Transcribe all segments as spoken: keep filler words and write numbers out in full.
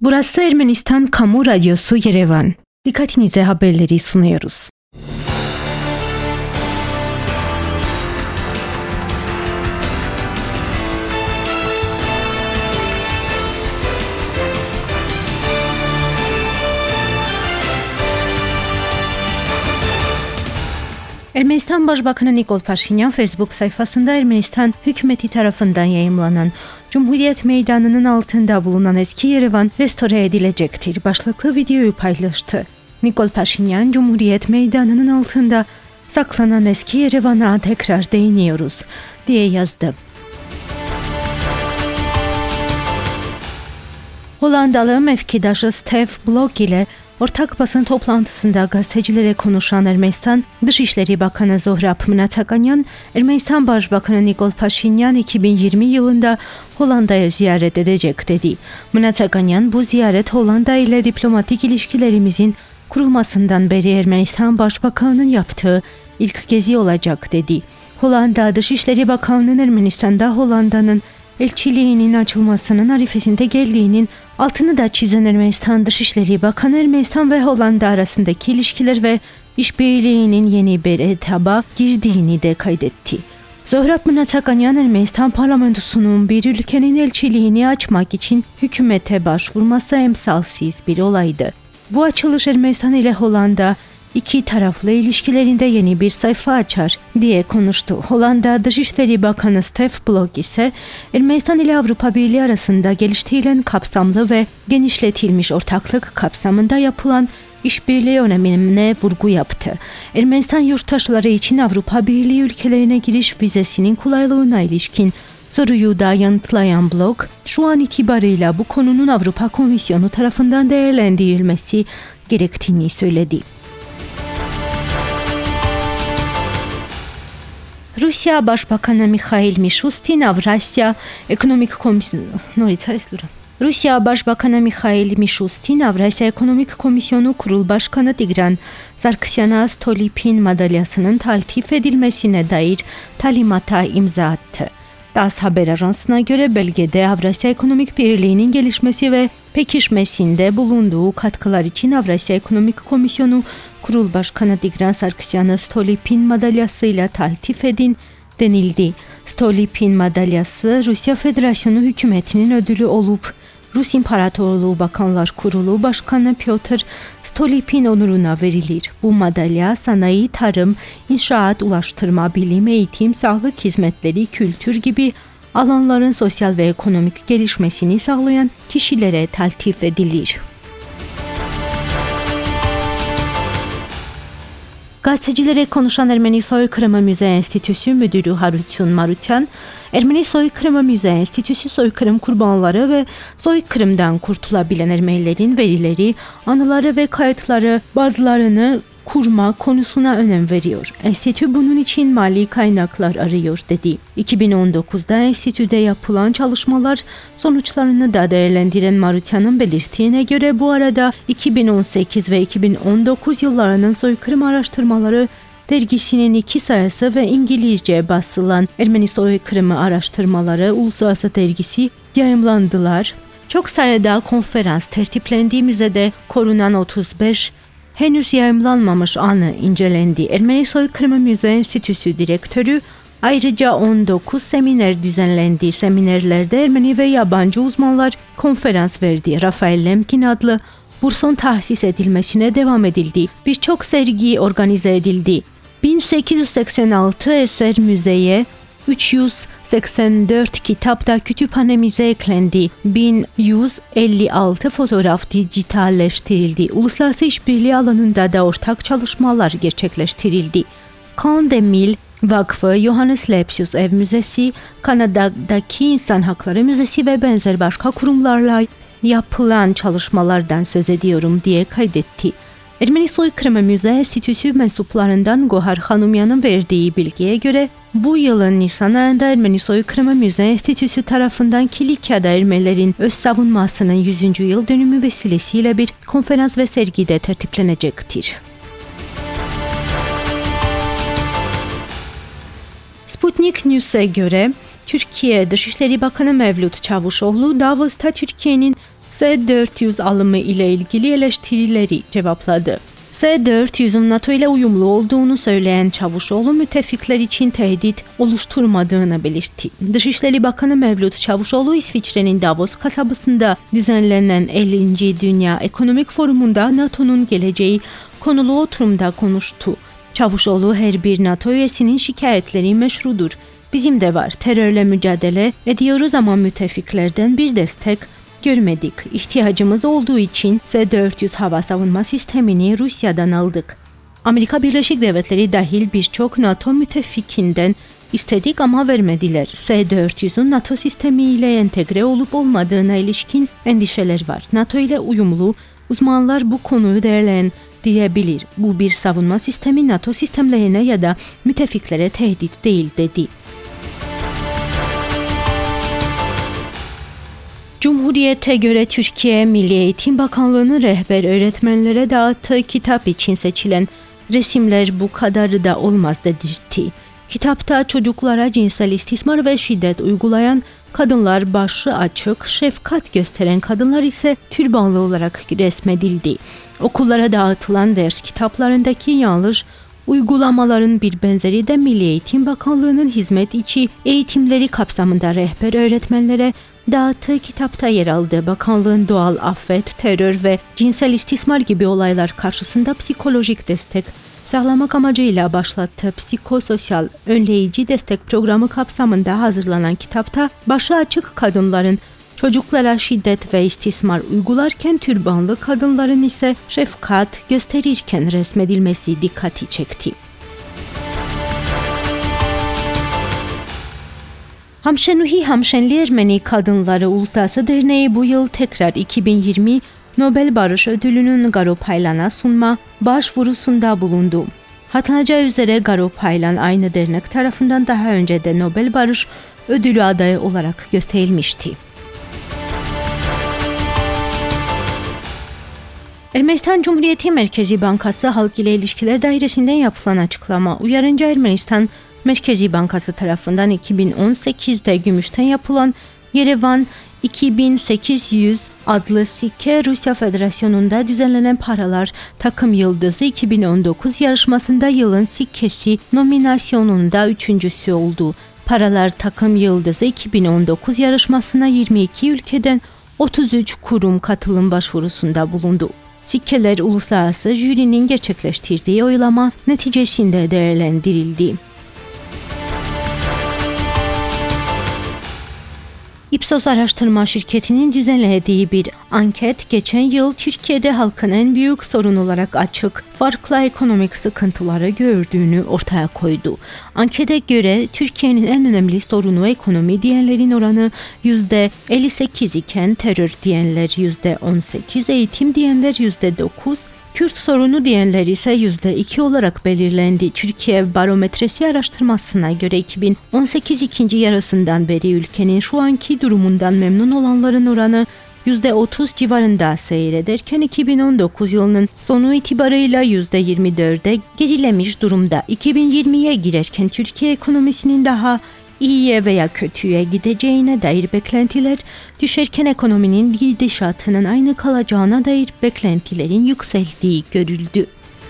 Burası Ermenistan Kamu Radyosu Yerevan. Dikkatinize haberleri sunuyoruz. Ermenistan Başbakanı Nikol Paşinyan Facebook sayfasında Ermenistan hükümeti tarafından yayımlanan Cumhuriyet Meydanı'nın altında bulunan eski Yerevan restore edilecektir başlıklı videoyu paylaştı. Nikol Paşinyan, Cumhuriyet Meydanı'nın altında saklanan eski Yerevan'a tekrar değiniyoruz diye yazdı. Hollandalı mevkidaşı Steve Blok ile ortak basın toplantısında gazetecilere konuşan Ermenistan Dışişleri Bakanı Zohrab Mnatsakanyan, Ermenistan Başbakanı Nikol Paşinyan iki bin yirmi yılında Hollanda'ya ziyaret edecek dedi. Mnatsakanyan, bu ziyaret Hollanda ile diplomatik ilişkilerimizin kurulmasından beri Ermenistan Başbakanı'nın yaptığı ilk gezi olacak dedi. Hollanda Dışişleri Bakanı'nın Ermenistan'da Hollanda'nın elçiliğinin açılmasının arifesinde geldiğinin altını da çizen Ermenistan Dışişleri Bakanı, Ermenistan ve Hollanda arasındaki ilişkiler ve işbirliğinin yeni bir etaba girdiğini de kaydetti. Zohrab Mnatsakanyan, Ermenistan parlamentosunun bir ülkenin elçiliğini açmak için hükümete başvurması emsalsiz bir olaydı. Bu açılış Ermenistan ile Hollanda İki taraflı ilişkilerinde yeni bir sayfa açar diye konuştu. Hollanda Dışişleri Bakanı Steve Blok ise Ermenistan ile Avrupa Birliği arasında geliştirilen kapsamlı ve genişletilmiş ortaklık kapsamında yapılan işbirliği önemine vurgu yaptı. Ermenistan yurttaşları için Avrupa Birliği ülkelerine giriş vizesinin kolaylığına ilişkin soruyu da yanıtlayan Blok, şu an itibarıyla bu konunun Avrupa Komisyonu tarafından değerlendirilmesi gerektiğini söyledi. Rusya Başbakanı Mikhail Mishustin Avrasya Ekonomik Komisyonu Rusya Başbakanı Mikhail Mishustin Avrasya Ekonomik Komisyonu Kurul Başkanı Tigran Sarkisyan'a Stolypin madalyasının taltif edilmesine dair talimata imza attı. TASS haber ajansına göre belgede Avrasya Ekonomik Birliği'nin gelişmesi ve pekişmesinde bulunduğu katkılar için Avrasya Ekonomik Komisyonu Kurul Başkanı Tigran Sarkisyan'a Stolypin madalyasıyla taltif edin denildi. Stolypin madalyası Rusya Federasyonu hükümetinin ödülü olup Rus İmparatorluğu Bakanlar Kurulu Başkanı Pyotr Stolypin onuruna verilir. Bu madalya sanayi, tarım, inşaat, ulaştırma, bilim, eğitim, sağlık hizmetleri, kültür gibi alanların sosyal ve ekonomik gelişmesini sağlayan kişilere taltif edilir. Gazetecilere konuşan Ermeni Soykırımı Müze Enstitüsü Müdürü Harutyun Marutyan, Ermeni Soykırımı Müze Enstitüsü soykırım kurbanları ve soykırımdan kurtulabilen Ermenilerin verileri, anıları ve kayıtları bazılarını kurma konusuna önem veriyor. Enstitü bunun için mali kaynaklar arıyor dedi. iki bin on dokuzda enstitüde yapılan çalışmalar sonuçlarını da değerlendiren Marutyan'ın belirttiğine göre bu arada iki bin on sekiz ve iki bin on dokuz yıllarının soykırım araştırmaları dergisinin iki sayısı ve İngilizce basılan Ermeni Soykırımı Araştırmaları Uluslararası dergisi yayımlandılar. Çok sayıda konferans tertiplendiği müzede korunan otuz beş henüz yayımlanmamış anı incelendi. Ermeni Soykırımı Müze Enstitüsü Direktörü ayrıca on dokuz seminer düzenlendi. Seminerlerde Ermeni ve yabancı uzmanlar konferans verdi. Rafael Lemkin adlı bursun tahsis edilmesine devam edildi. Birçok sergi organize edildi. bin sekiz yüz seksen altı eser müzeye, üç yüz seksen dört kitap da kütüphanemize eklendi. bin yüz elli altı fotoğraf dijitalleştirildi. Uluslararası işbirliği alanında da ortak çalışmalar gerçekleştirildi. Kandemil Vakfı, Johannes Lepsius Ev Müzesi, Kanada'daki İnsan Hakları Müzesi ve benzer başka kurumlarla yapılan çalışmalardan söz ediyorum diye kaydetti. Ermeni Soykırımı Müze Enstitüsü mensuplarından Gohar Hanumyan'ın verdiği bilgiye göre bu yılın Nisan ayında Ermeni Soykırımı Müze Enstitüsü tarafından Kilikya'da Ermenilerin öz savunmasının yüzüncü yıl dönümü vesilesiyle bir konferans ve sergide tertiplenecektir. Sputnik News'e göre Türkiye Dışişleri Bakanı Mevlüt Çavuşoğlu Davos'ta Türkiye'nin S dört yüz alımı ile ilgili eleştirileri cevapladı. S dört yüzün NATO ile uyumlu olduğunu söyleyen Çavuşoğlu müttefikler için tehdit oluşturmadığını belirtti. Dışişleri Bakanı Mevlüt Çavuşoğlu İsviçre'nin Davos kasabasında düzenlenen ellinci Dünya Ekonomik Forumu'nda NATO'nun geleceği konulu oturumda konuştu. Çavuşoğlu her bir NATO üyesinin şikayetleri meşrudur. Bizim de var. Terörle mücadele ediyoruz ama müttefiklerden bir destek görmedik. İhtiyacımız olduğu için S dört yüz hava savunma sistemini Rusya'dan aldık. Amerika Birleşik Devletleri dahil birçok NATO müttefikinden istedik ama vermediler. S dört yüzün NATO sistemiyle entegre olup olmadığına ilişkin endişeler var. NATO ile uyumlu uzmanlar bu konuyu değerlendirebilir. Bu bir savunma sistemi NATO sistemlerine ya da müttefiklere tehdit değil dedi. Cumhuriyete göre Türkiye Milli Eğitim Bakanlığı'nın rehber öğretmenlere dağıttığı kitap için seçilen resimler bu kadarı da olmaz dedirtti. Kitapta çocuklara cinsel istismar ve şiddet uygulayan kadınlar başı açık, şefkat gösteren kadınlar ise türbanlı olarak resmedildi. Okullara dağıtılan ders kitaplarındaki yanlış uygulamaların bir benzeri de Milli Eğitim Bakanlığı'nın hizmet içi eğitimleri kapsamında rehber öğretmenlere dağıttığı kitapta yer aldı. Bakanlığın doğal afet, terör ve cinsel istismar gibi olaylar karşısında psikolojik destek sağlamak amacıyla başlattığı psikososyal önleyici destek programı kapsamında hazırlanan kitapta başı açık kadınların çocuklara şiddet ve istismar uygularken türbanlı kadınların ise şefkat gösterirken resmedilmesi dikkati çekti. Hamşenuhi Hamşenli Ermeni Kadınları Uluslararası Derneği bu yıl tekrar iki bin yirmi Nobel Barış Ödülü'nün Garo Paylan'a sunma başvurusunda bulundu. Hatırlanacağı üzere Garo Paylan aynı dernek tarafından daha önce de Nobel Barış Ödülü adayı olarak gösterilmişti. Ermenistan Cumhuriyeti Merkezi Bankası Halk ile İlişkiler Dairesi'nden yapılan açıklama uyarınca Ermenistan Merkezi Bankası tarafından iki bin on sekizde Gümüş'ten yapılan Yerevan iki bin sekiz yüz adlı Sikke Rusya Federasyonu'nda düzenlenen Paralar Takım Yıldızı iki bin on dokuz yarışmasında yılın Sikkesi nominasyonunda üçüncüsü oldu. Paralar Takım Yıldızı iki bin on dokuz yarışmasına yirmi iki ülkeden otuz üç kurum katılım başvurusunda bulundu. Sikkeler uluslararası jürinin gerçekleştirdiği oylama neticesinde değerlendirildi. Ipsos araştırma şirketinin düzenlediği bir anket geçen yıl Türkiye'de halkın en büyük sorun olarak açık, farklı ekonomik sıkıntıları gördüğünü ortaya koydu. Ankete göre Türkiye'nin en önemli sorunu ekonomi diyenlerin oranı yüzde elli sekiz iken terör diyenler yüzde on sekiz, eğitim diyenler yüzde dokuz, Kürt sorunu diyenler ise yüzde iki olarak belirlendi. Türkiye Barometresi araştırmasına göre iki bin on sekiz ikinci yarısından beri ülkenin şu anki durumundan memnun olanların oranı yüzde otuz civarında seyrederken iki bin on dokuz yılının sonu itibarıyla yüzde yirmi dörde gerilemiş durumda. iki bin yirmiye girerken Türkiye ekonomisinin daha iyiye veya kötüye gideceğine dair beklentiler düşerken ekonominin gidişatının aynı kalacağına dair beklentilerin yükseldiği görüldü.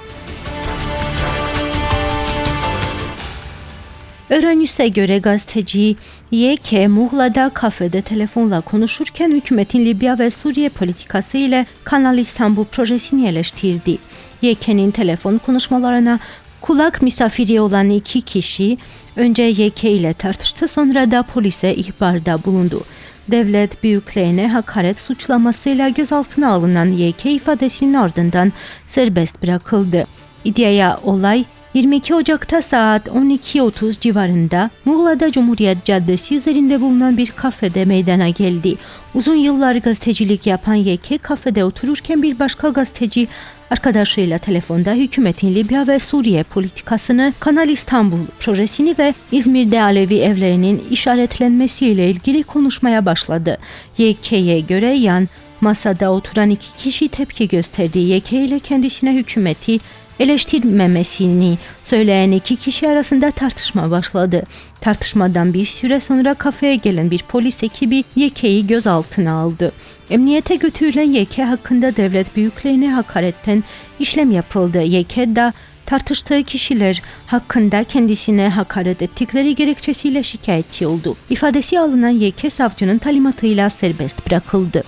Euronews göre gazeteci Y K Muğla'da kafede telefonla konuşurken hükümetin Libya ve Suriye politikası ile Kanal İstanbul projesini eleştirdi. Y K'nin telefon konuşmalarına kulak misafiri olan iki kişi önce Y K ile tartıştı, sonra da polise ihbarda bulundu. Devlet büyüklerine hakaret suçlamasıyla gözaltına alınan Y K ifadesinin ardından serbest bırakıldı. İddiaya olay yirmi iki Ocak'ta saat on iki otuz civarında Muğla'da Cumhuriyet Caddesi üzerinde bulunan bir kafede meydana geldi. Uzun yıllar gazetecilik yapan Y K kafede otururken bir başka gazeteci arkadaşıyla telefonda hükümetin Libya ve Suriye politikasını, Kanal İstanbul projesini ve İzmir'de Alevi evlerinin işaretlenmesiyle ilgili konuşmaya başladı. Y K'ye göre yan masada oturan iki kişi tepki gösterdi. Y K ile kendisine hükümeti eleştirmemesini söyleyen iki kişi arasında tartışma başladı. Tartışmadan bir süre sonra kafeye gelen bir polis ekibi Yeke'yi gözaltına aldı. Emniyete götürülen Yeke hakkında devlet büyüklerine hakaretten işlem yapıldı. Yeke de tartıştığı kişiler hakkında kendisine hakaret ettikleri gerekçesiyle şikayetçi oldu. İfadesi alınan Yeke savcının talimatıyla serbest bırakıldı.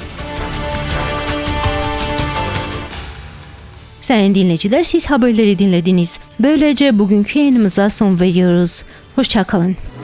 Sayın dinleyiciler, siz haberleri dinlediniz. Böylece bugünkü yayınımıza son veriyoruz. Hoşça kalın.